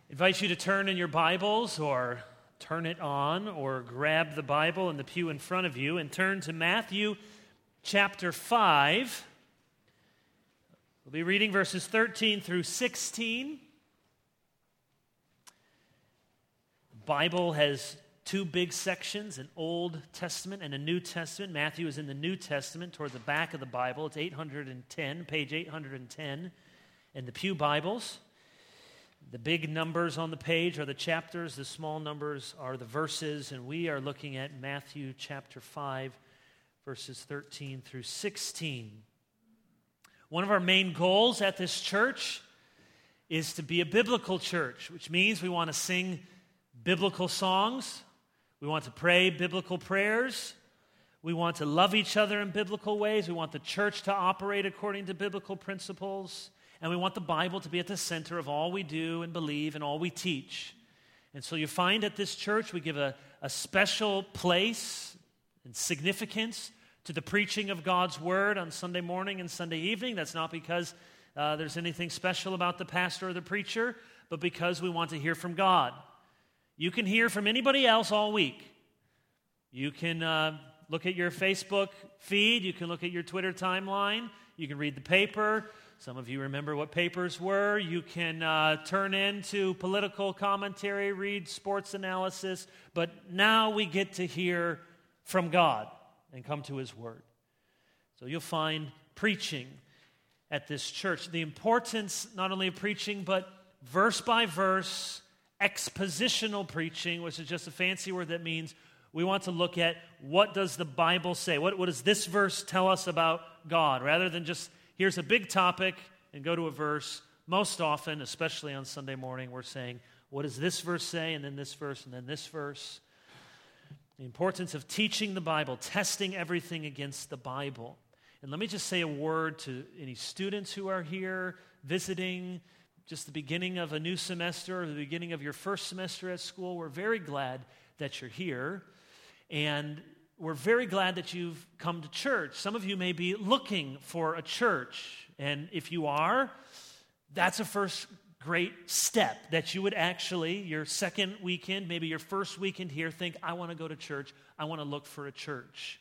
I invite you to turn in your Bibles or turn it on or grab the Bible in the pew in front of you and turn to Matthew chapter 5. We'll be reading verses 13 through 16. The Bible has two big sections, an Old Testament and a New Testament. Matthew is in the New Testament toward the back of the Bible. It's 810, page 810 in the Pew Bibles. The big numbers on the page are the chapters, the small numbers are the verses, and we are looking at Matthew chapter 5, verses 13 through 16. One of our main goals at this church is to be a biblical church, which means we want to sing biblical songs, we want to pray biblical prayers, we want to love each other in biblical ways, we want the church to operate according to biblical principles, and we want the Bible to be at the center of all we do and believe and all we teach. And so you find at this church we give a special place and significance to the preaching of God's Word on Sunday morning and Sunday evening. That's not because there's anything special about the pastor or the preacher, but because we want to hear from God. You can hear from anybody else all week. You can look at your Facebook feed. You can look at your Twitter timeline. You can read the paper. Some of you remember what papers were. You can turn into political commentary, read sports analysis. But now we get to hear from God and come to His Word. So you'll find preaching at this church. The importance not only of preaching, but verse by verse, expositional preaching, which is just a fancy word that means we want to look at what does the Bible say? What does this verse tell us about God? Rather than just here's a big topic and go to a verse. Most often, especially on Sunday morning, we're saying, what does this verse say? And then this verse, and then this verse. The importance of teaching the Bible, testing everything against the Bible. And let me just say a word to any students who are here visiting, just the beginning of a new semester or the beginning of your first semester at school. We're very glad that you're here. And we're very glad that you've come to church. Some of you may be looking for a church, and if you are, that's a first great step, that you would actually, your second weekend, maybe your first weekend here, think, I want to go to church, I want to look for a church.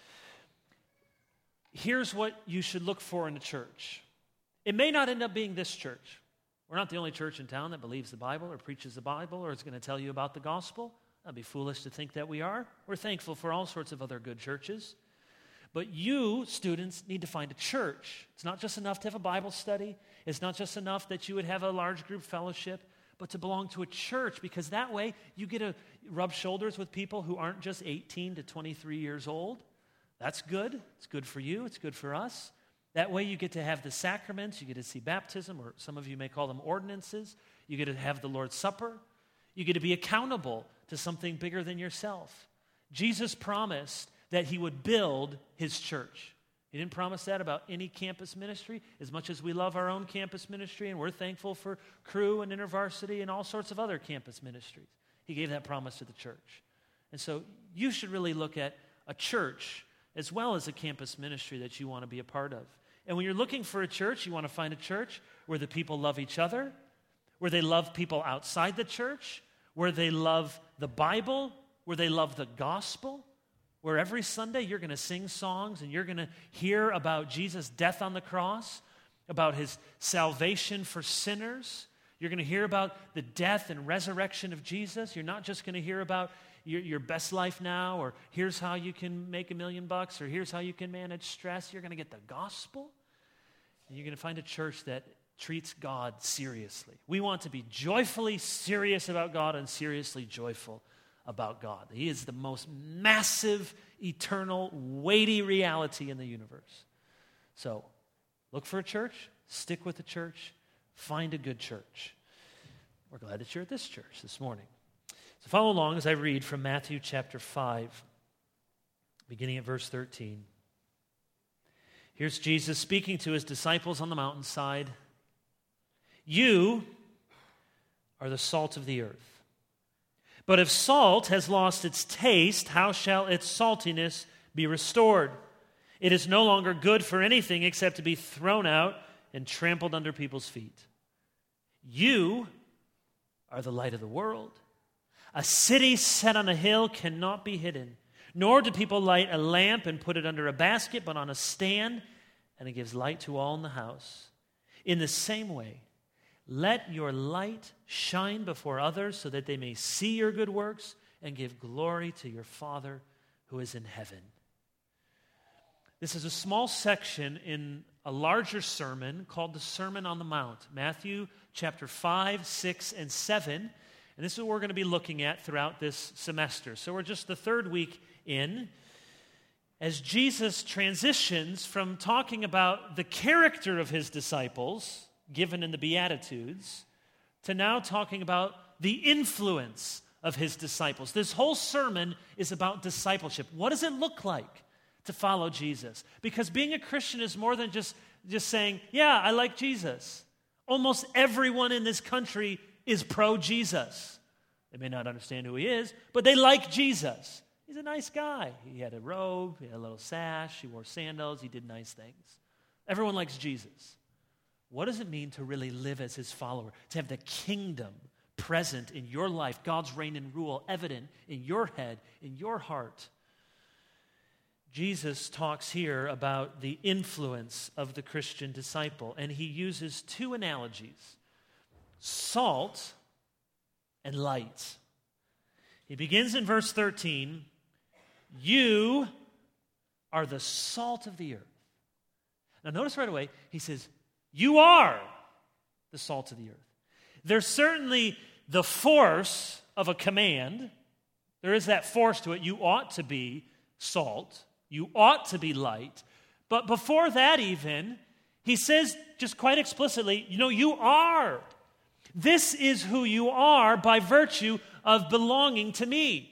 Here's what you should look for in a church. It may not end up being this church. We're not the only church in town that believes the Bible or preaches the Bible or is going to tell you about the gospel. That'd be foolish to think that we are. We're thankful for all sorts of other good churches. But you, students, need to find a church. It's not just enough to have a Bible study. It's not just enough that you would have a large group fellowship, but to belong to a church, because that way you get to rub shoulders with people who aren't just 18 to 23 years old. That's good. It's good for you. It's good for us. That way you get to have the sacraments. You get to see baptism, or some of you may call them ordinances. You get to have the Lord's Supper. You get to be accountable to something bigger than yourself. Jesus promised that He would build His church. He didn't promise that about any campus ministry. As much as we love our own campus ministry, and we're thankful for Cru and InterVarsity and all sorts of other campus ministries, He gave that promise to the church. And so you should really look at a church as well as a campus ministry that you want to be a part of. And when you're looking for a church, you want to find a church where the people love each other, where they love people outside the church, where they love the Bible, where they love the gospel, where every Sunday you're going to sing songs and you're going to hear about Jesus' death on the cross, about His salvation for sinners. You're going to hear about the death and resurrection of Jesus. You're not just going to hear about your best life now, or here's how you can make $1 million, or here's how you can manage stress. You're going to get the gospel, and you're going to find a church that treats God seriously. We want to be joyfully serious about God and seriously joyful about God. He is the most massive, eternal, weighty reality in the universe. So, look for a church, stick with the church, find a good church. We're glad that you're at this church this morning. So follow along as I read from Matthew chapter 5, beginning at verse 13. Here's Jesus speaking to His disciples on the mountainside. You are the salt of the earth. But if salt has lost its taste, how shall its saltiness be restored? It is no longer good for anything except to be thrown out and trampled under people's feet. You are the light of the world. A city set on a hill cannot be hidden, nor do people light a lamp and put it under a basket, but on a stand, and it gives light to all in the house. In the same way, let your light shine before others so that they may see your good works and give glory to your Father who is in heaven. This is a small section in a larger sermon called the Sermon on the Mount, Matthew chapter 5, 6, and 7. And this is what we're going to be looking at throughout this semester. So we're just the third week in, as Jesus transitions from talking about the character of his disciples, given in the Beatitudes, to now talking about the influence of his disciples. This whole sermon is about discipleship. What does it look like to follow Jesus? Because being a Christian is more than just saying, yeah, I like Jesus. Almost everyone in this country is pro-Jesus. They may not understand who he is, but they like Jesus. He's a nice guy. He had a robe, he had a little sash, he wore sandals, he did nice things. Everyone likes Jesus. What does it mean to really live as his follower? To have the kingdom present in your life, God's reign and rule evident in your head, in your heart. Jesus talks here about the influence of the Christian disciple, and he uses two analogies: salt and light. He begins in verse 13, you are the salt of the earth. Now notice right away, he says, you are the salt of the earth. There's certainly the force of a command. There is that force to it. You ought to be salt. You ought to be light. But before that even, he says just quite explicitly, you are. This is who you are by virtue of belonging to me.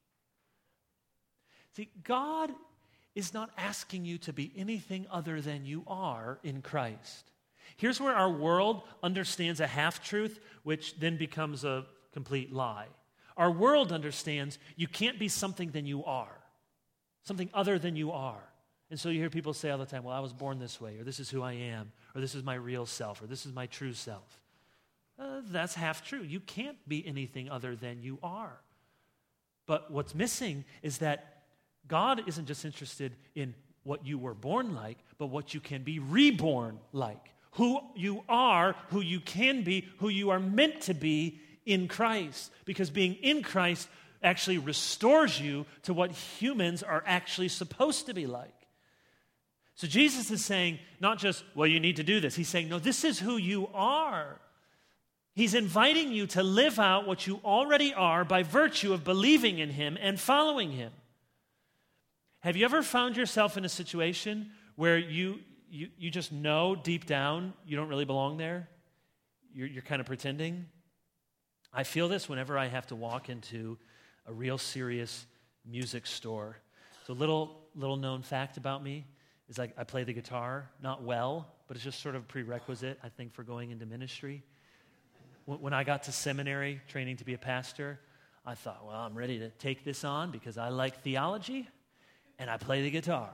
See, God is not asking you to be anything other than you are in Christ. Here's where our world understands a half-truth, which then becomes a complete lie. Our world understands you can't be something than you are, something other than you are. And so you hear people say all the time, well, I was born this way, or this is who I am, or this is my real self, or this is my true self. That's half true. You can't be anything other than you are. But what's missing is that God isn't just interested in what you were born like, but what you can be reborn like. Who you are, who you can be, who you are meant to be in Christ. Because being in Christ actually restores you to what humans are actually supposed to be like. So Jesus is saying, not just, well, you need to do this. He's saying, no, this is who you are. He's inviting you to live out what you already are by virtue of believing in him and following him. Have you ever found yourself in a situation where you just know deep down you don't really belong there? You're kind of pretending? I feel this whenever I have to walk into a real serious music store. So little known fact about me is I play the guitar, not well, but it's just sort of a prerequisite, I think, for going into ministry. When I got to seminary training to be a pastor, I thought, well, I'm ready to take this on because I like theology and I play the guitar.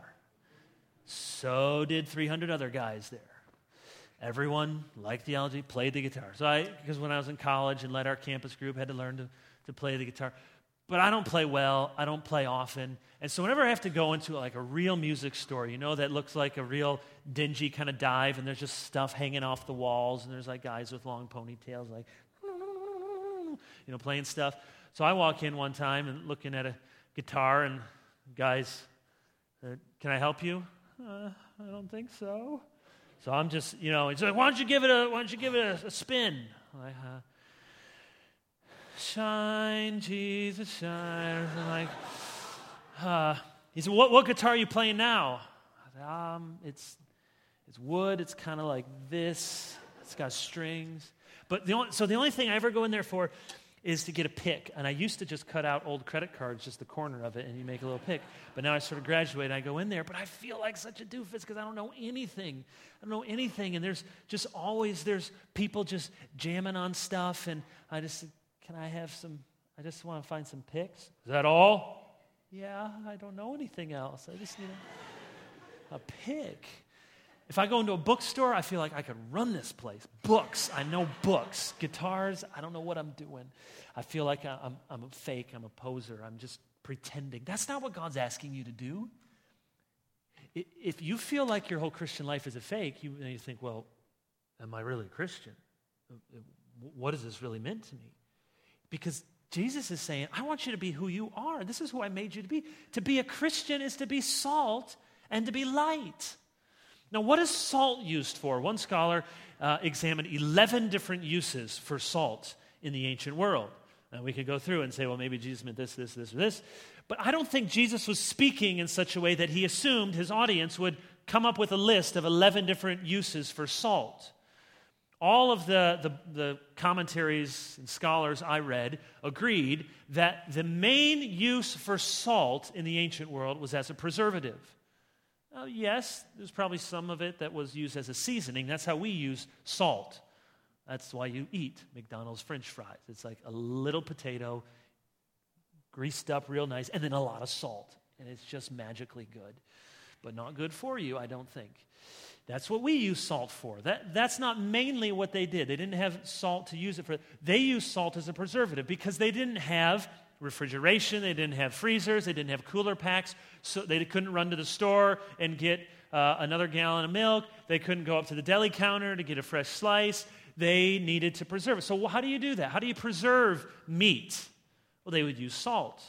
So did 300 other guys there. Everyone liked theology, played the guitar. Because when I was in college and led our campus group, had to learn to play the guitar. But I don't play well, I don't play often. And so whenever I have to go into like a real music store, that looks like a real dingy kind of dive, and there's just stuff hanging off the walls, and there's like guys with long ponytails like, playing stuff. So I walk in one time and looking at a guitar, and guys, can I help you? I don't think so. So I'm just, it's like, why don't you give it a spin? Like, shine, Jesus, shine. I'm like, he said, what guitar are you playing now? I said, it's wood. It's kind of like this. It's got strings. But the only thing I ever go in there for is to get a pick. And I used to just cut out old credit cards, just the corner of it, and you make a little pick. But now I sort of graduate, and I go in there, but I feel like such a doofus because I don't know anything. And there's just always, there's people just jamming on stuff, and I just, can I have some, I just want to find some picks. Is that all? Yeah, I don't know anything else. I just need a pick. If I go into a bookstore, I feel like I could run this place. Books, I know books. Guitars, I don't know what I'm doing. I feel like I'm a fake, I'm a poser, I'm just pretending. That's not what God's asking you to do. If you feel like your whole Christian life is a fake, you think, well, am I really a Christian? What does this really mean to me? Because Jesus is saying, I want you to be who you are. This is who I made you to be. To be a Christian is to be salt and to be light. Now, what is salt used for? One scholar examined 11 different uses for salt in the ancient world. Now, we could go through and say, well, maybe Jesus meant this, this, this, or this. But I don't think Jesus was speaking in such a way that he assumed his audience would come up with a list of 11 different uses for salt. All of the commentaries and scholars I read agreed that the main use for salt in the ancient world was as a preservative. Now, yes, there's probably some of it that was used as a seasoning. That's how we use salt. That's why you eat McDonald's French fries. It's like a little potato, greased up real nice, and then a lot of salt. And it's just magically good. But not good for you, I don't think. That's what we use salt for. That's not mainly what they did. They didn't have salt to use it for. They used salt as a preservative because they didn't have refrigeration, they didn't have freezers, they didn't have cooler packs, so they couldn't run to the store and get another gallon of milk. They couldn't go up to the deli counter to get a fresh slice. They needed to preserve it. So how do you do that? How do you preserve meat? Well, they would use salt.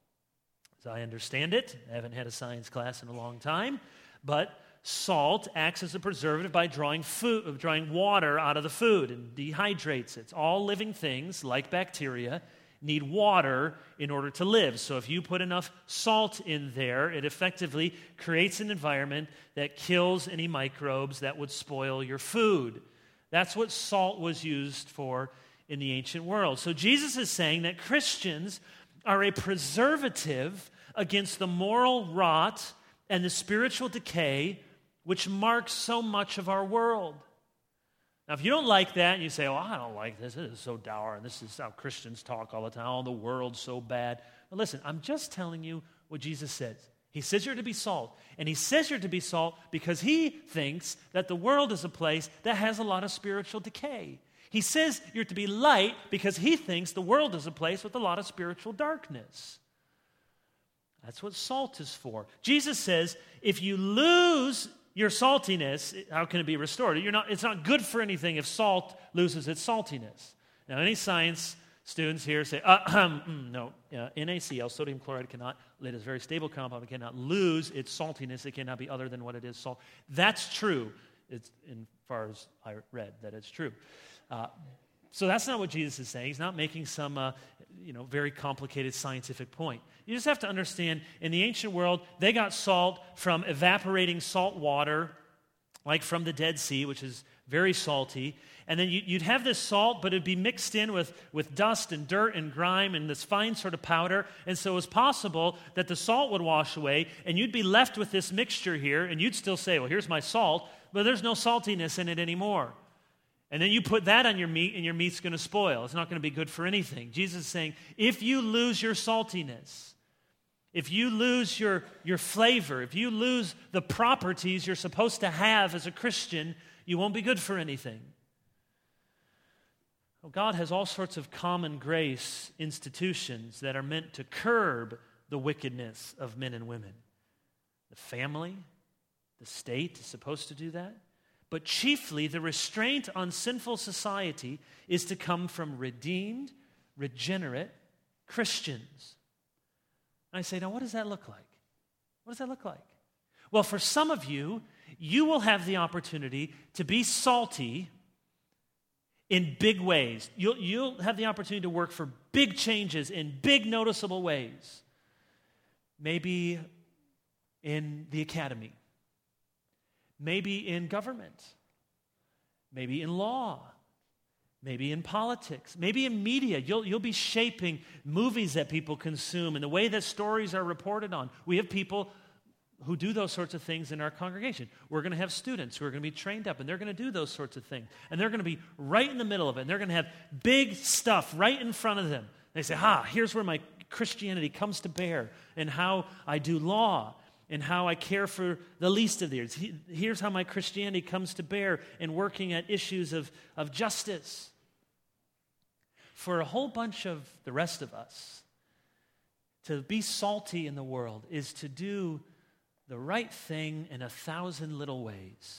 As I understand it, I haven't had a science class in a long time, but salt acts as a preservative by drawing water out of the food and dehydrates it. It's all living things, like bacteria, need water in order to live. So if you put enough salt in there, it effectively creates an environment that kills any microbes that would spoil your food. That's what salt was used for in the ancient world. So Jesus is saying that Christians are a preservative against the moral rot and the spiritual decay which marks so much of our world. Now, if you don't like that, and you say, oh, I don't like this. This is so dour, and this is how Christians talk all the time. Oh, the world's so bad. Well, listen, I'm just telling you what Jesus says. He says you're to be salt. And he says you're to be salt because he thinks that the world is a place that has a lot of spiritual decay. He says you're to be light because he thinks the world is a place with a lot of spiritual darkness. That's what salt is for. Jesus says if you lose your saltiness, how can it be restored? It's not good for anything if salt loses its saltiness. Now, any science students here say, no, NaCl, sodium chloride, it is a very stable compound. It cannot lose its saltiness. It cannot be other than what it is, salt. That's true, as far as I read, that it's true. So that's not what Jesus is saying. He's not making some very complicated scientific point. You just have to understand, in the ancient world, they got salt from evaporating salt water, like from the Dead Sea, which is very salty. And then you'd have this salt, but it'd be mixed in with dust and dirt and grime and this fine sort of powder. And so it was possible that the salt would wash away, and you'd be left with this mixture here, and you'd still say, well, here's my salt, but there's no saltiness in it anymore. And then you put that on your meat, and your meat's going to spoil. It's not going to be good for anything. Jesus is saying, if you lose your saltiness, if you lose your flavor, if you lose the properties you're supposed to have as a Christian, you won't be good for anything. Well, God has all sorts of common grace institutions that are meant to curb the wickedness of men and women. The family, the state is supposed to do that. But chiefly, the restraint on sinful society is to come from redeemed, regenerate Christians. And I say, now what does that look like? What does that look like? Well, for some of you, you will have the opportunity to be salty in big ways. You'll have the opportunity to work for big changes in big noticeable ways. Maybe in the academy. Maybe in government, maybe in law, maybe in politics, maybe in media. You'll be shaping movies that people consume and the way that stories are reported on. We have people who do those sorts of things in our congregation. We're going to have students who are going to be trained up, and they're going to do those sorts of things. And they're going to be right in the middle of it, and they're going to have big stuff right in front of them. They say, here's where my Christianity comes to bear and how I do law. in how I care for the least of these. Here's how my Christianity comes to bear in working at issues of justice. For a whole bunch of the rest of us, to be salty in the world is to do the right thing in 1,000 little ways.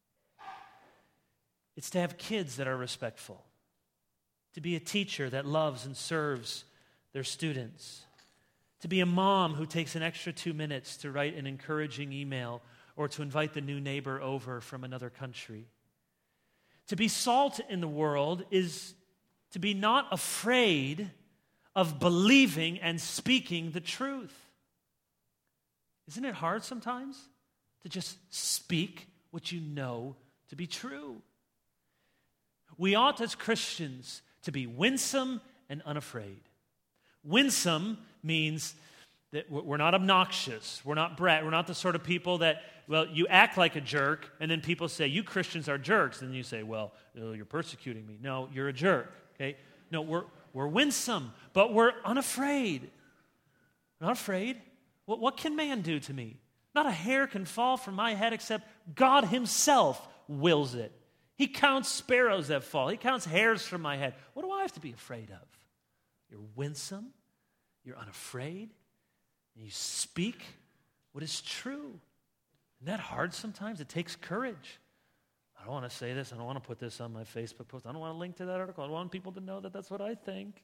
It's to have kids that are respectful, to be a teacher that loves and serves their students, to be a mom who takes an extra 2 minutes to write an encouraging email or to invite the new neighbor over from another country. To be salt in the world is to be not afraid of believing and speaking the truth. Isn't it hard sometimes to just speak what you know to be true? We ought as Christians to be winsome and unafraid. Winsome means that we're not obnoxious. We're not brat. We're not the sort of people that, well, you act like a jerk, and then people say, you Christians are jerks. And you say, well, you're persecuting me. No, you're a jerk. Okay? No, we're winsome, but we're unafraid. Not afraid. What can man do to me? Not a hair can fall from my head except God himself wills it. He counts sparrows that fall. He counts hairs from my head. What do I have to be afraid of? You're winsome. You're unafraid. And you speak what is true. Isn't that hard sometimes? It takes courage. I don't want to say this. I don't want to put this on my Facebook post. I don't want to link to that article. I don't want people to know that that's what I think.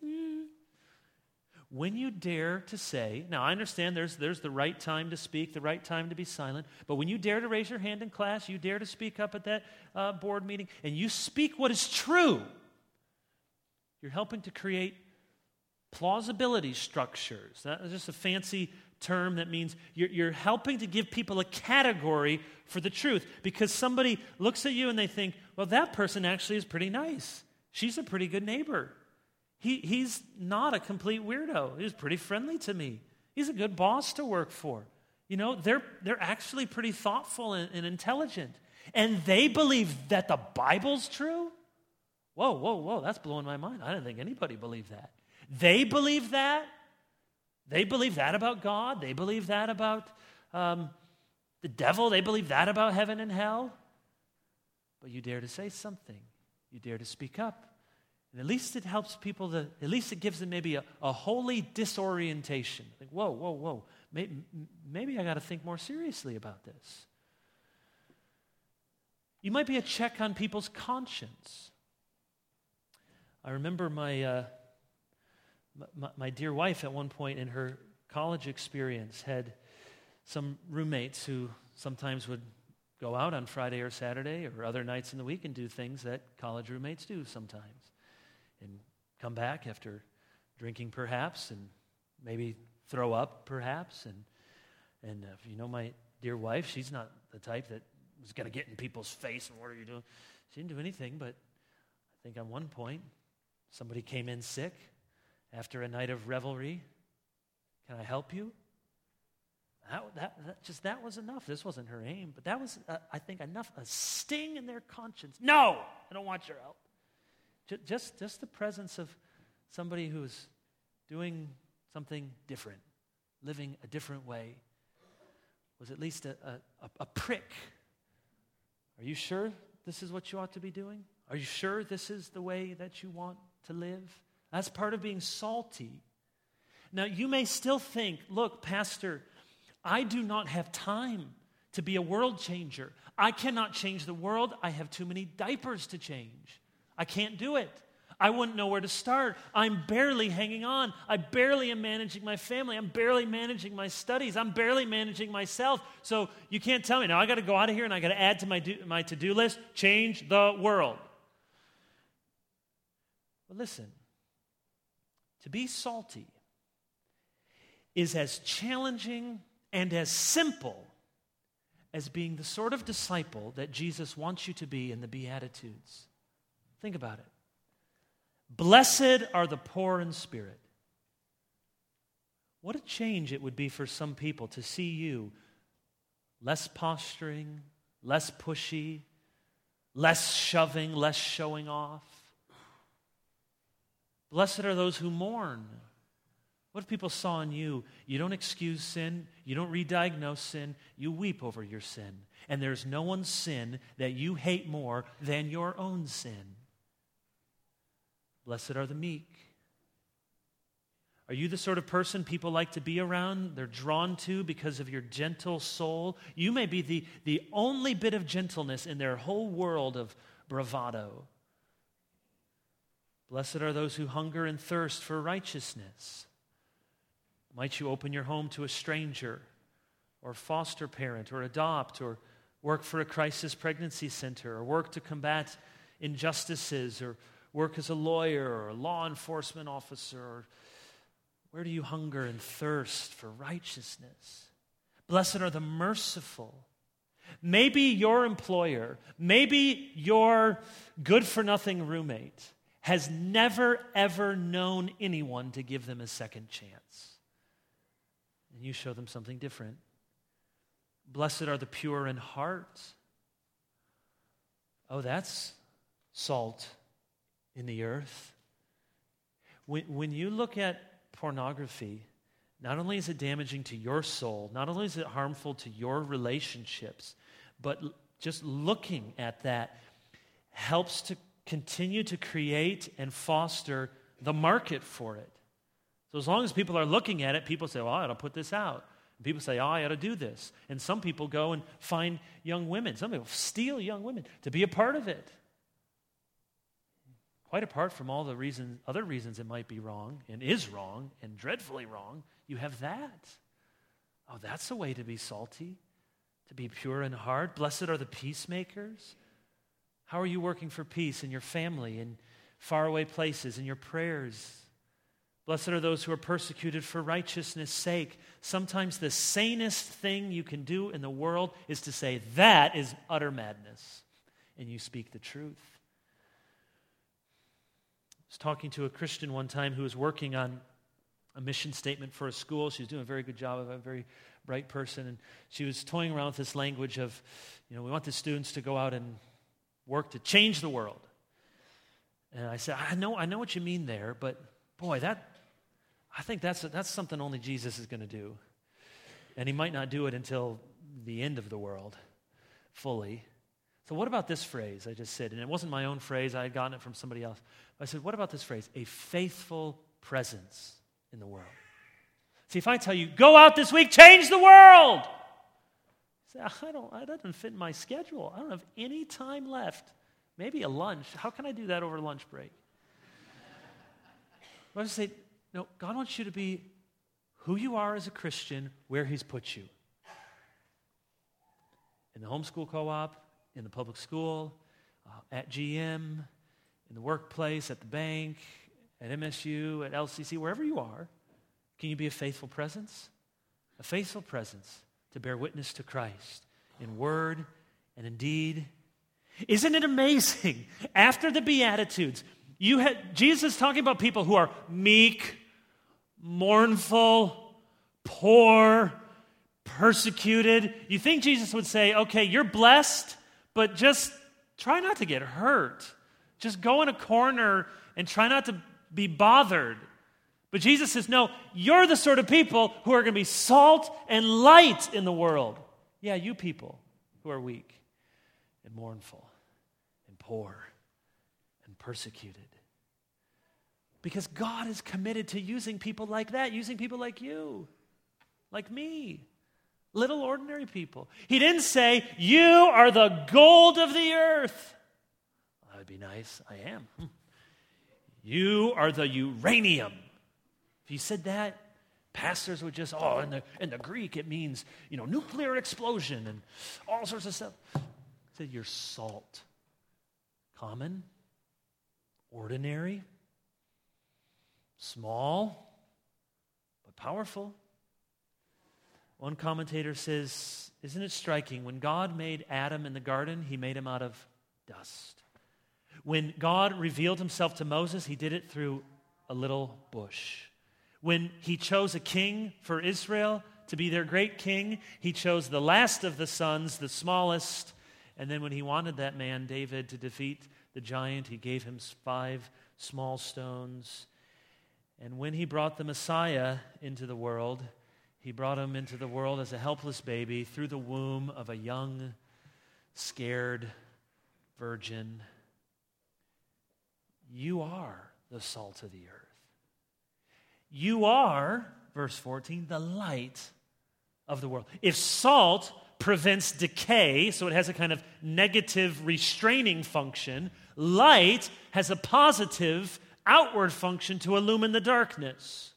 When you dare to say, now I understand there's the right time to speak, the right time to be silent, but when you dare to raise your hand in class, you dare to speak up at that board meeting, and you speak what is true, you're helping to create plausibility structures. That is just a fancy term that means you're helping to give people a category for the truth, because somebody looks at you and they think, well, that person actually is pretty nice. She's a pretty good neighbor. He's not a complete weirdo. He's pretty friendly to me. He's a good boss to work for. You know, they're actually pretty thoughtful and intelligent. And they believe that the Bible's true? Whoa, that's blowing my mind. I didn't think anybody believed that. They believe that? They believe that about God? They believe that about the devil? They believe that about heaven and hell? But you dare to say something. You dare to speak up. And at least it helps people at least it gives them maybe a holy disorientation. Like, whoa. Maybe I got to think more seriously about this. You might be a check on people's conscience. I remember my dear wife at one point in her college experience had some roommates who sometimes would go out on Friday or Saturday or other nights in the week and do things that college roommates do sometimes. And come back after drinking perhaps, and maybe throw up perhaps. And you know my dear wife, she's not the type that was going to get in people's face and what are you doing? She didn't do anything, but I think on one point, somebody came in sick after a night of revelry. Can I help you? That was enough. This wasn't her aim, but that was, I think, enough, a sting in their conscience. No, I don't want your help. Just the presence of somebody who's doing something different, living a different way, was at least a prick. Are you sure this is what you ought to be doing? Are you sure this is the way that you want to live? That's part of being salty. Now, you may still think, look, Pastor, I do not have time to be a world changer. I cannot change the world. I have too many diapers to change. I can't do it. I wouldn't know where to start. I'm barely hanging on. I barely am managing my family. I'm barely managing my studies. I'm barely managing myself. So you can't tell me, now I got to go out of here and I got to add to my to-do list, change the world. But listen, to be salty is as challenging and as simple as being the sort of disciple that Jesus wants you to be in the Beatitudes. Think about it. Blessed are the poor in spirit. What a change it would be for some people to see you less posturing, less pushy, less shoving, less showing off. Blessed are those who mourn, What if people saw in you, you don't excuse sin, you don't re-diagnose sin, you weep over your sin. And there's no one's sin that you hate more than your own sin. Blessed are the meek. Are you the sort of person people like to be around? They're drawn to because of your gentle soul. You may be the only bit of gentleness in their whole world of bravado. Blessed are those who hunger and thirst for righteousness. Might you open your home to a stranger or foster parent or adopt or work for a crisis pregnancy center or work to combat injustices or work as a lawyer or a law enforcement officer? Or where do you hunger and thirst for righteousness? Blessed are the merciful. Maybe your employer, maybe your good-for-nothing roommate has never, ever known anyone to give them a second chance. And you show them something different. Blessed are the pure in heart. Oh, that's salt in the earth. When you look at pornography, not only is it damaging to your soul, not only is it harmful to your relationships, but just looking at that helps to continue to create and foster the market for it. So as long as people are looking at it, people say, well, I ought to put this out. And people say, oh, I ought to do this. And some people go and find young women. Some people steal young women to be a part of it. Quite apart from all the other reasons it might be wrong and is wrong and dreadfully wrong, you have that. Oh, that's a way to be salty, to be pure in heart. Blessed are the peacemakers. How are you working for peace in your family, in faraway places, in your prayers? Blessed are those who are persecuted for righteousness' sake. Sometimes the sanest thing you can do in the world is to say, that is utter madness, and you speak the truth. I was talking to a Christian one time who was working on a mission statement for a school. She was doing a very good job of it, a very bright person, and she was toying around with this language of, we want the students to go out and work to change the world. And I said, I know what you mean there, but boy, I think that's something only Jesus is going to do. And he might not do it until the end of the world fully. So what about this phrase I just said? And it wasn't my own phrase. I had gotten it from somebody else. I said, what about this phrase? A faithful presence in the world. See, if I tell you, go out this week, change the world. You say, that doesn't fit in my schedule. I don't have any time left. Maybe a lunch. How can I do that over lunch break? I say, no, God wants you to be who you are as a Christian, where he's put you. In the homeschool co-op, in the public school, at GM, in the workplace, at the bank, at MSU, at LCC, wherever you are, can you be a faithful presence? A faithful presence to bear witness to Christ in word and in deed. Isn't it amazing? After the Beatitudes, you had Jesus talking about people who are meek, mournful, poor, persecuted. You think Jesus would say, okay, you're blessed, but just try not to get hurt. Just go in a corner and try not to be bothered. But Jesus says, no, you're the sort of people who are going to be salt and light in the world. Yeah, you people who are weak and mournful and poor and persecuted. Because God is committed to using people like that, using people like you, like me, little ordinary people. He didn't say, you are the gold of the earth. Well, that would be nice. I am. You are the uranium. If he said that, pastors would just, in the Greek it means, nuclear explosion and all sorts of stuff. He said, you're salt. Common, ordinary, small, but powerful. One commentator says, isn't it striking? When God made Adam in the garden, he made him out of dust. When God revealed himself to Moses, he did it through a little bush. When he chose a king for Israel to be their great king, he chose the last of the sons, the smallest. And then when he wanted that man, David, to defeat the giant, he gave him 5 small stones. And when he brought the Messiah into the world, he brought him into the world as a helpless baby through the womb of a young, scared virgin. You are the salt of the earth. You are, verse 14, the light of the world. If salt prevents decay, so it has a kind of negative restraining function, light has a positive outward function to illumine the darkness.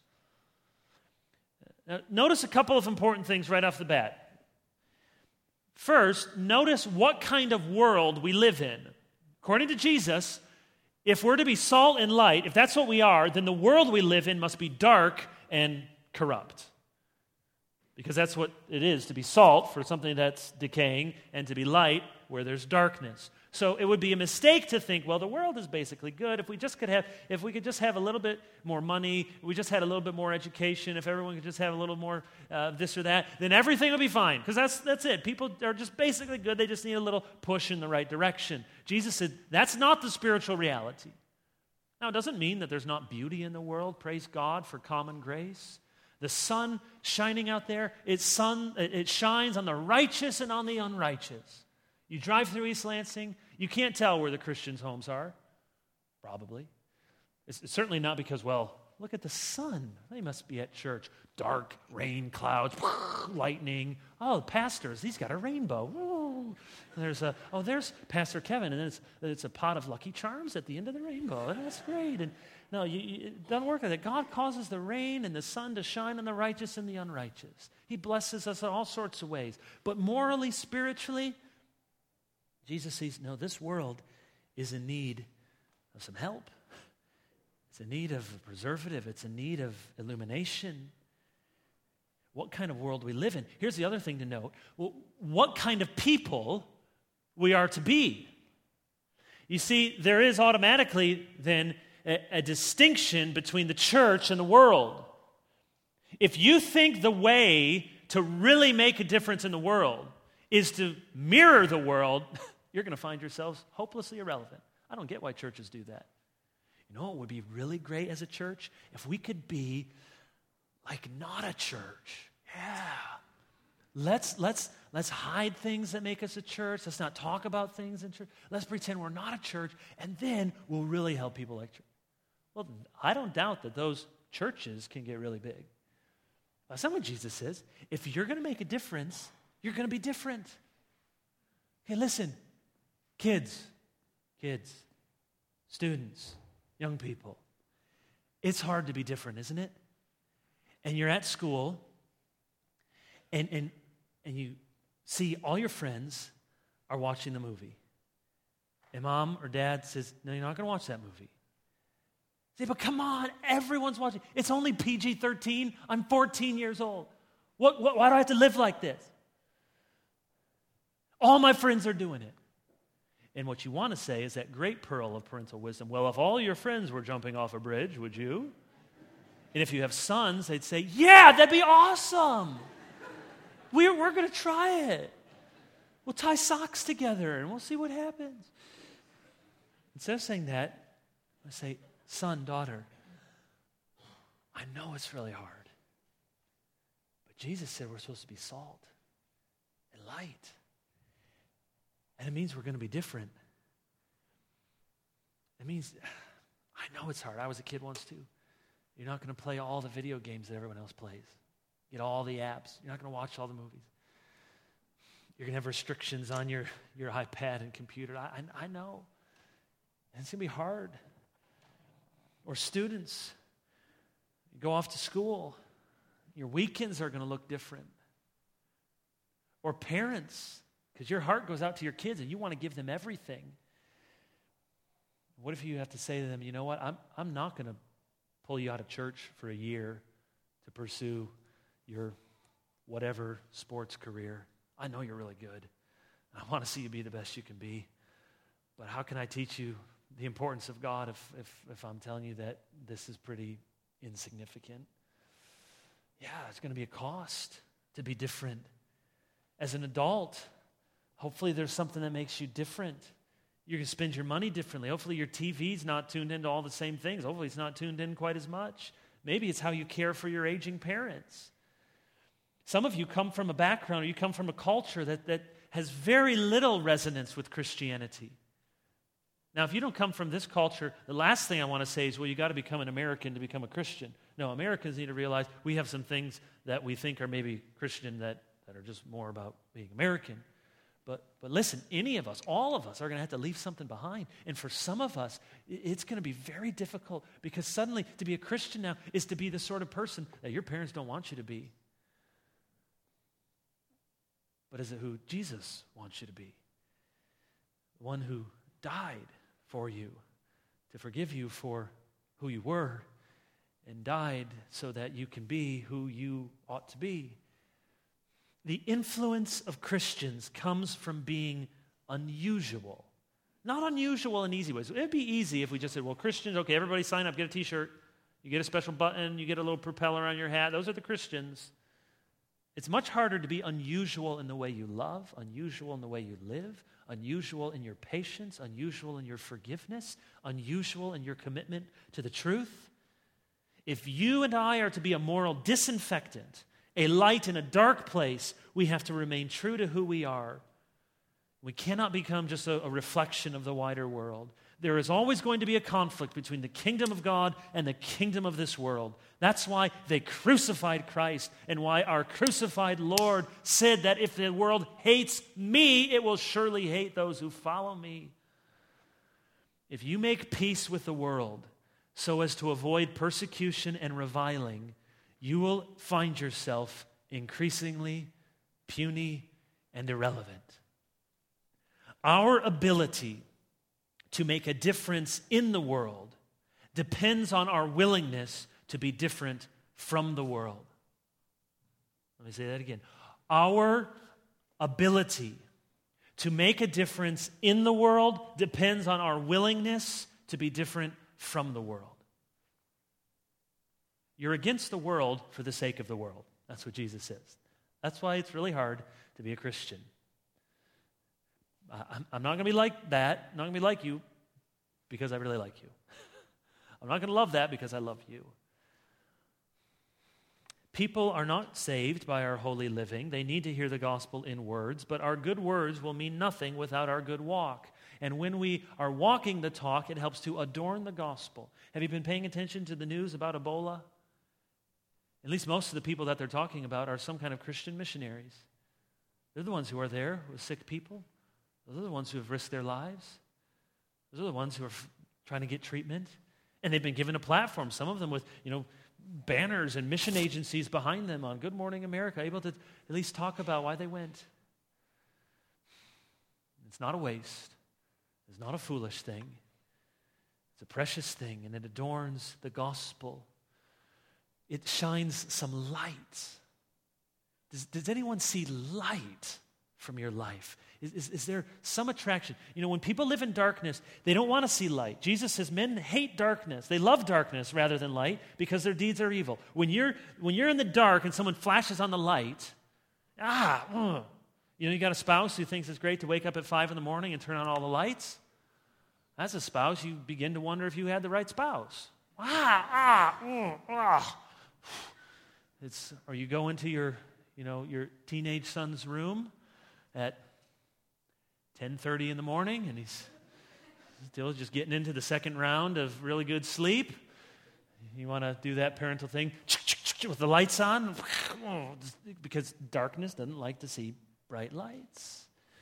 Now, notice a couple of important things right off the bat. First, notice what kind of world we live in. According to Jesus, if we're to be salt and light, if that's what we are, then the world we live in must be dark and corrupt. Because that's what it is to be salt for something that's decaying, and to be light where there's darkness. So it would be a mistake to think, well, the world is basically good. If we could just have a little bit more money, if we just had a little bit more education, if everyone could just have a little more this or that, then everything will be fine. Because that's it. People are just basically good. They just need a little push in the right direction. Jesus said, that's not the spiritual reality. Now, it doesn't mean that there's not beauty in the world. Praise God for common grace. The sun shining out there, it shines on the righteous and on the unrighteous. You drive through East Lansing, you can't tell where the Christians' homes are, probably. It's certainly not because, well, look at the sun. They must be at church. Dark, rain, clouds, lightning. Oh, pastors, he's got a rainbow. Ooh. There's Pastor Kevin, and then it's a pot of Lucky Charms at the end of the rainbow. That's great. And no, it doesn't work like that. God causes the rain and the sun to shine on the righteous and the unrighteous. He blesses us in all sorts of ways. But morally, spiritually, Jesus says, no, this world is in need of some help. It's in need of a preservative. It's in need of illumination. What kind of world we live in. Here's the other thing to note. Well, what kind of people we are to be. You see, there is automatically then a distinction between the church and the world. If you think the way to really make a difference in the world is to mirror the world, you're going to find yourselves hopelessly irrelevant. I don't get why churches do that. You know what would be really great as a church? If we could be like not a church. Yeah. Let's hide things that make us a church. Let's not talk about things in church. Let's pretend we're not a church, and then we'll really help people like church. Well, I don't doubt that those churches can get really big. That's not what Jesus says. If you're going to make a difference, you're going to be different. Okay, listen. Kids, students, young people. It's hard to be different, isn't it? And you're at school, and you see all your friends are watching the movie. And mom or dad says, no, you're not going to watch that movie. Say, but come on, everyone's watching. It's only PG-13. I'm 14 years old. Why do I have to live like this? All my friends are doing it. And what you want to say is that great pearl of parental wisdom. Well, if all your friends were jumping off a bridge, would you? And if you have sons, they'd say, yeah, that'd be awesome. We're going to try it. We'll tie socks together and we'll see what happens. Instead of saying that, I say, son, daughter, I know it's really hard. But Jesus said we're supposed to be salt and light. And it means we're going to be different. It means, I know it's hard. I was a kid once too. You're not going to play all the video games that everyone else plays. Get all the apps. You're not going to watch all the movies. You're going to have restrictions on your iPad and computer. I know. And it's going to be hard. Or students, you go off to school. Your weekends are going to look different. Or parents, because your heart goes out to your kids and you want to give them everything. What if you have to say to them, you know what, I'm not going to pull you out of church for a year to pursue your whatever sports career. I know you're really good. I want to see you be the best you can be. But how can I teach you the importance of God if I'm telling you that this is pretty insignificant? Yeah, it's going to be a cost to be different. As an adult, hopefully there's something that makes you different You're going to spend your money differently. Hopefully your TV's not tuned into all the same things. Hopefully it's not tuned in quite as much. Maybe it's how you care for your aging parents. Some of you come from a background, or you come from a culture that has very little resonance with Christianity. Now, if you don't come from this culture, the last thing I want to say is, well, you got to become an American to become a Christian. No, Americans need to realize we have some things that we think are maybe Christian that are just more about being American. But listen, any of us, all of us are going to have to leave something behind. And for some of us, it's going to be very difficult because suddenly to be a Christian now is to be the sort of person that your parents don't want you to be. But is it who Jesus wants you to be? The one who died for you, to forgive you for who you were, and died so that you can be who you ought to be. The influence of Christians comes from being unusual. Not unusual in easy ways. It would be easy if we just said, well, Christians, okay, everybody sign up, get a t-shirt, you get a special button, you get a little propeller on your hat. Those are the Christians. It's much harder to be unusual in the way you love, unusual in the way you live, unusual in your patience, unusual in your forgiveness, unusual in your commitment to the truth. If you and I are to be a moral disinfectant, a light in a dark place, we have to remain true to who we are. We cannot become just a reflection of the wider world. There is always going to be a conflict between the kingdom of God and the kingdom of this world. That's why they crucified Christ and why our crucified Lord said that if the world hates me, it will surely hate those who follow me. If you make peace with the world so as to avoid persecution and reviling, you will find yourself increasingly puny and irrelevant. Our ability to make a difference in the world depends on our willingness to be different from the world. Let me say that again. Our ability to make a difference in the world depends on our willingness to be different from the world. You're against the world for the sake of the world. That's what Jesus says. That's why it's really hard to be a Christian. I'm not going to be like that. I'm not going to be like you because I really like you. I'm not going to love that because I love you. People are not saved by our holy living. They need to hear the gospel in words, but our good words will mean nothing without our good walk. And when we are walking the talk, it helps to adorn the gospel. Have you been paying attention to the news about Ebola? At least most of the people that they're talking about are some kind of Christian missionaries. They're the ones who are there with sick people. Those are the ones who have risked their lives. Those are the ones who are trying to get treatment. And they've been given a platform, some of them with, banners and mission agencies behind them on Good Morning America, able to at least talk about why they went. It's not a waste. It's not a foolish thing. It's a precious thing, and it adorns the gospel. It shines some light. Does anyone see light from your life? Is there some attraction? When people live in darkness, they don't want to see light. Jesus says men hate darkness. They love darkness rather than light because their deeds are evil. When you're in the dark and someone flashes on the light, you got a spouse who thinks it's great to wake up at 5 a.m. and turn on all the lights. As a spouse, you begin to wonder if you had the right spouse. Or you go into your teenage son's room at 10:30 in the morning, and he's still just getting into the second round of really good sleep. You want to do that parental thing with the lights on, because darkness doesn't like to see bright lights.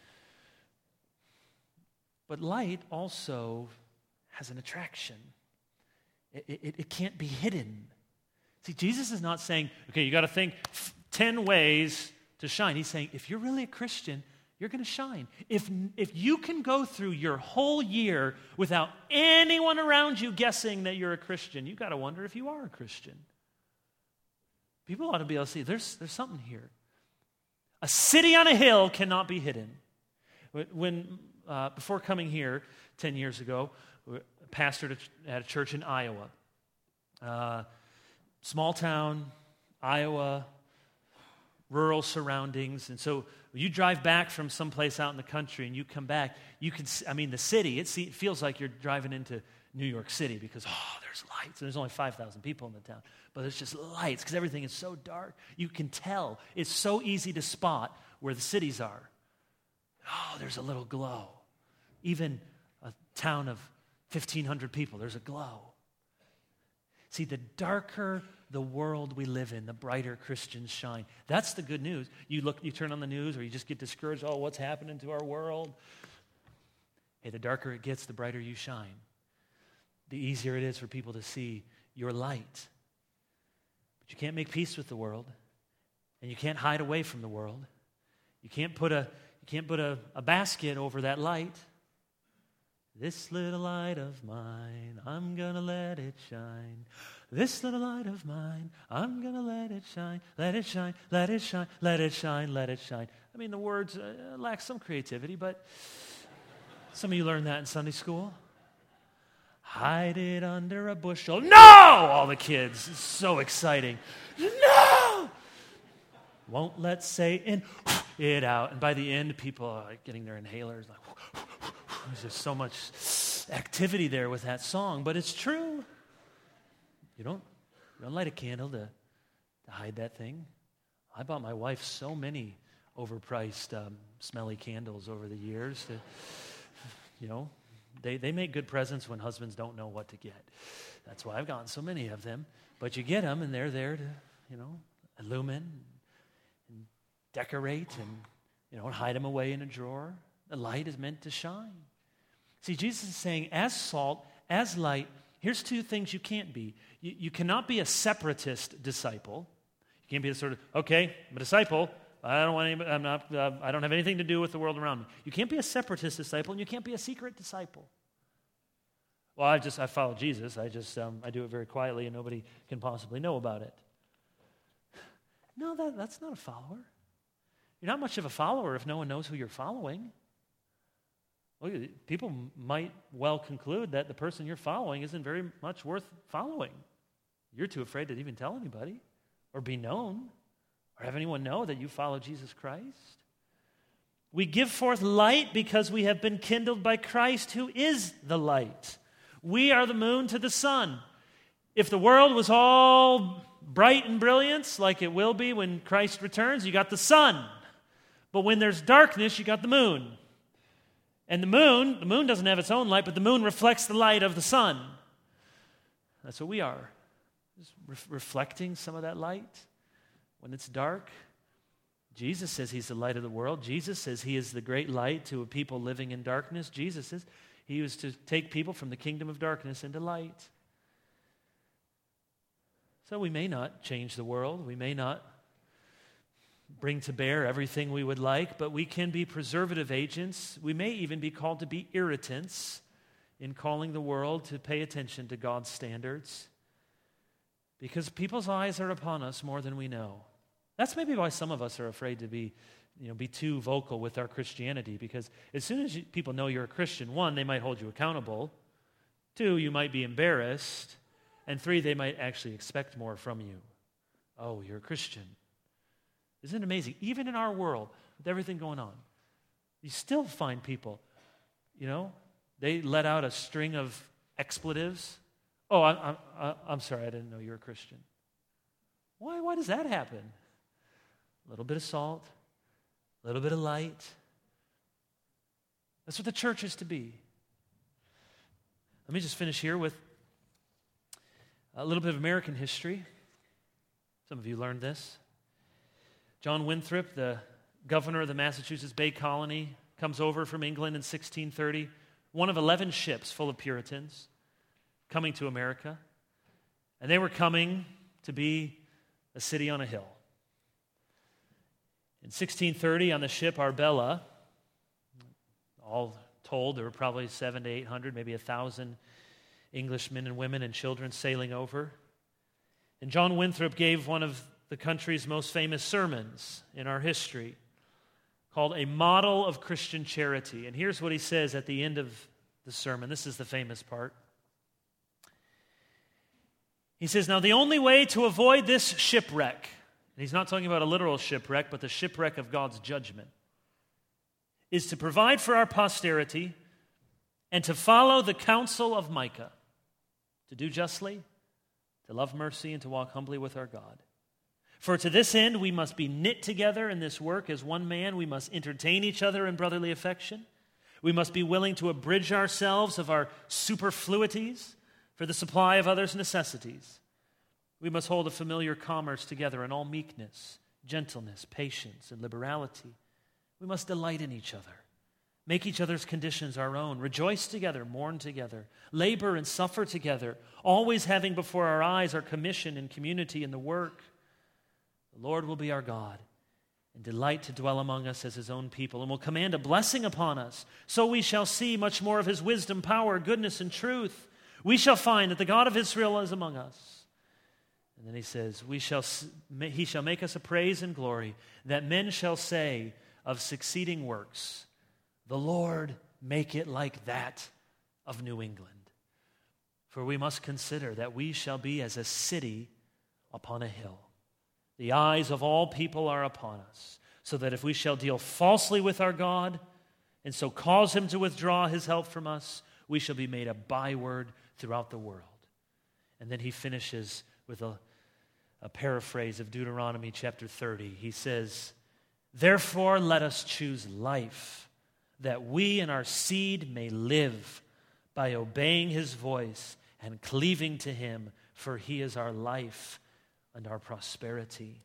But light also has an attraction. It can't be hidden. See, Jesus is not saying, okay, you got to think 10 ways to shine. He's saying, if you're really a Christian, you're going to shine. If you can go through your whole year without anyone around you guessing that you're a Christian, you've got to wonder if you are a Christian. People ought to be able to see there's something here. A city on a hill cannot be hidden. Before coming here 10 years ago, I pastored at a church in Iowa. Small town, Iowa, rural surroundings. And so when you drive back from someplace out in the country and you come back, you can, the city, it feels like you're driving into New York City because, there's lights. And there's only 5,000 people in the town. But there's just lights because everything is so dark. You can tell. It's so easy to spot where the cities are. There's a little glow. Even a town of 1,500 people, there's a glow. See, the darker the world we live in, the brighter Christians shine. That's the good news. You turn on the news, or you just get discouraged. What's happening to our world? Hey, the darker it gets, the brighter you shine. The easier it is for people to see your light. But you can't make peace with the world, and you can't hide away from the world. You can't put a basket over that light. This little light of mine, I'm gonna let it shine. This little light of mine, I'm gonna let it shine. Let it shine, let it shine, let it shine, let it shine. The words lack some creativity, but some of you learned that in Sunday school. Hide it under a bushel. No! All the kids. It's so exciting. No! Won't let Satan it out. And by the end, people are getting their inhalers. There's just so much activity there with that song. But it's true. You don't light a candle to hide that thing. I bought my wife so many overpriced, smelly candles over the years. They make good presents when husbands don't know what to get. That's why I've gotten so many of them. But you get them, and they're there to, illumine and decorate and, hide them away in a drawer. The light is meant to shine. See, Jesus is saying, as salt, as light, here's two things you can't be. You cannot be a separatist disciple. You can't be the sort of, okay, I'm a disciple. I don't have anything to do with the world around me. You can't be a separatist disciple, and you can't be a secret disciple. Well, I follow Jesus. I do it very quietly, and nobody can possibly know about it. No, that's not a follower. You're not much of a follower if no one knows who you're following. Well, people might well conclude that the person you're following isn't very much worth following. You're too afraid to even tell anybody or be known or have anyone know that you follow Jesus Christ. We give forth light because we have been kindled by Christ, who is the light. We are the moon to the sun. If the world was all bright and brilliance, like it will be when Christ returns, you got the sun. But when there's darkness, you got the moon. And the moon doesn't have its own light, but the moon reflects the light of the sun. That's what we are. Just reflecting some of that light when it's dark. Jesus says he's the light of the world. Jesus says he is the great light to a people living in darkness. Jesus says he was to take people from the kingdom of darkness into light. So we may not change the world. We may not bring to bear everything we would like, but we can be preservative agents. We may even be called to be irritants in calling the world to pay attention to God's standards, because people's eyes are upon us more than we know. That's maybe why some of us are afraid to be too vocal with our Christianity, because as soon as people know you're a Christian, one, they might hold you accountable. Two, you might be embarrassed. And three, they might actually expect more from you. Oh, you're a Christian. Isn't it amazing? Even in our world, with everything going on, you still find people, they let out a string of expletives. Oh, I'm sorry, I didn't know you were a Christian. Why does that happen? A little bit of salt, a little bit of light. That's what the church is to be. Let me just finish here with a little bit of American history. Some of you learned this. John Winthrop, the governor of the Massachusetts Bay Colony, comes over from England in 1630, one of 11 ships full of Puritans coming to America. And they were coming to be a city on a hill. In 1630, on the ship Arbella, all told, there were probably 700 to 800, maybe 1,000 Englishmen and women and children sailing over. And John Winthrop gave one of the country's most famous sermons in our history, called A Model of Christian Charity. And here's what he says at the end of the sermon. This is the famous part. He says, "Now the only way to avoid this shipwreck and he's not talking about a literal shipwreck, but the shipwreck of God's judgment, is to provide for our posterity and to follow the counsel of Micah, to do justly, to love mercy, and to walk humbly with our God. For to this end we must be knit together in this work as one man. We must entertain each other in brotherly affection. We must be willing to abridge ourselves of our superfluities for the supply of others' necessities. We must hold a familiar commerce together in all meekness, gentleness, patience, and liberality. We must delight in each other, make each other's conditions our own, rejoice together, mourn together, labor and suffer together, always having before our eyes our commission and community in the work. The Lord will be our God and delight to dwell among us as his own people, and will command a blessing upon us. So we shall see much more of his wisdom, power, goodness, and truth. We shall find that the God of Israel is among us. And then he says, he shall make us a praise and glory, that men shall say of succeeding works, the Lord make it like that of New England. For we must consider that we shall be as a city upon a hill. The eyes of all people are upon us, so that if we shall deal falsely with our God, and so cause him to withdraw his help from us, we shall be made a byword throughout the world. And then he finishes with a paraphrase of Deuteronomy chapter 30. He says, therefore let us choose life, that we and our seed may live by obeying his voice and cleaving to him, for he is our life and our prosperity.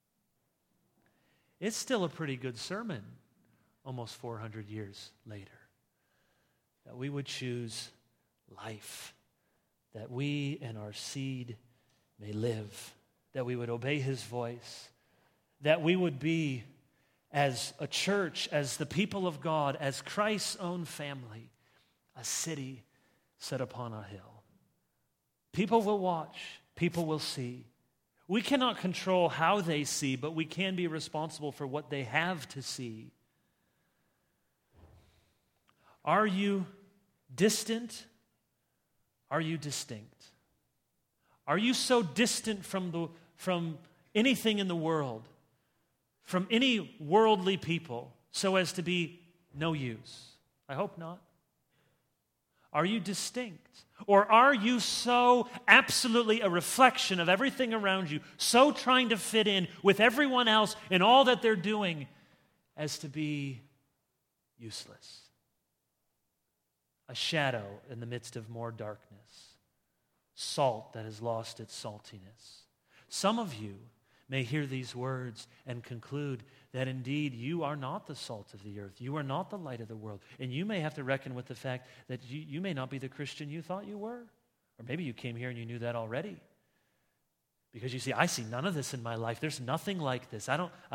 It's still a pretty good sermon, almost 400 years later, that we would choose life, that we and our seed may live, that we would obey his voice, that we would be, as a church, as the people of God, as Christ's own family, a city set upon a hill. People will watch, people will see. We cannot control how they see, but we can be responsible for what they have to see. Are you distant? Are you distinct? Are you so distant from anything in the world, from any worldly people, so as to be no use? I hope not. Are you distinct? Or are you so absolutely a reflection of everything around you, so trying to fit in with everyone else in all that they're doing as to be useless? A shadow in the midst of more darkness. Salt that has lost its saltiness. Some of you may hear these words and conclude that indeed you are not the salt of the earth. You are not the light of the world. And you may have to reckon with the fact that you may not be the Christian you thought you were. Or maybe you came here and you knew that already. Because you see, I see none of this in my life. There's nothing like this.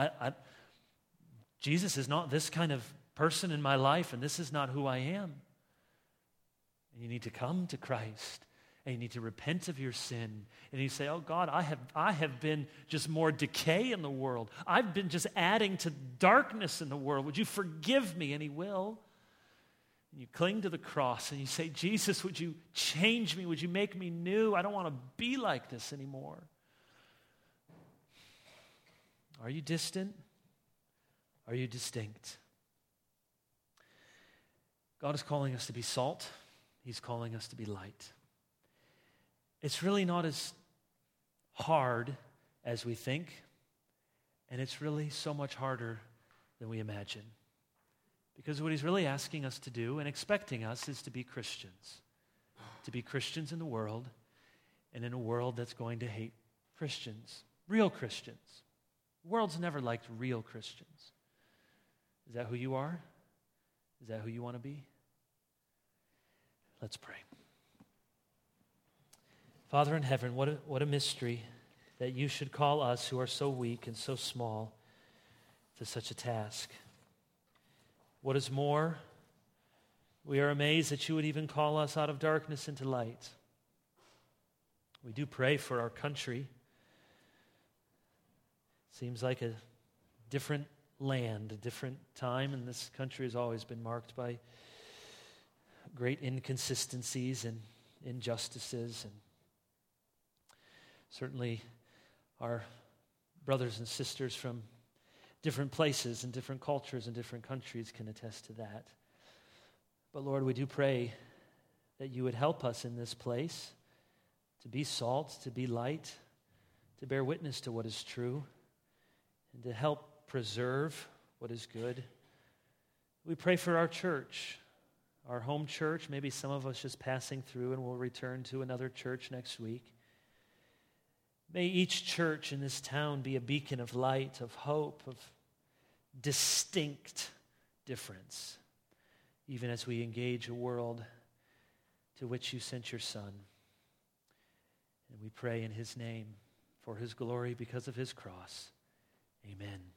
Jesus is not this kind of person in my life, and this is not who I am. And you need to come to Christ. And you need to repent of your sin. And you say, oh God, I have been just more decay in the world. I've been just adding to darkness in the world. Would you forgive me? And he will. And you cling to the cross and you say, Jesus, would you change me? Would you make me new? I don't want to be like this anymore. Are you distant? Are you distinct? God is calling us to be salt. He's calling us to be light. It's really not as hard as we think, and it's really so much harder than we imagine. Because what he's really asking us to do and expecting us is to be Christians. To be Christians in the world, and in a world that's going to hate Christians. Real Christians. The world's never liked real Christians. Is that who you are? Is that who you want to be? Let's pray. Father in heaven, what a mystery that you should call us who are so weak and so small to such a task. What is more, we are amazed that you would even call us out of darkness into light. We do pray for our country. Seems like a different land, a different time, and this country has always been marked by great inconsistencies and injustices, and certainly our brothers and sisters from different places and different cultures and different countries can attest to that. But Lord, we do pray that you would help us in this place to be salt, to be light, to bear witness to what is true, and to help preserve what is good. We pray for our church, our home church, maybe some of us just passing through and we'll return to another church next week. May each church in this town be a beacon of light, of hope, of distinct difference, even as we engage a world to which you sent your Son. And we pray in his name, for his glory, because of his cross. Amen.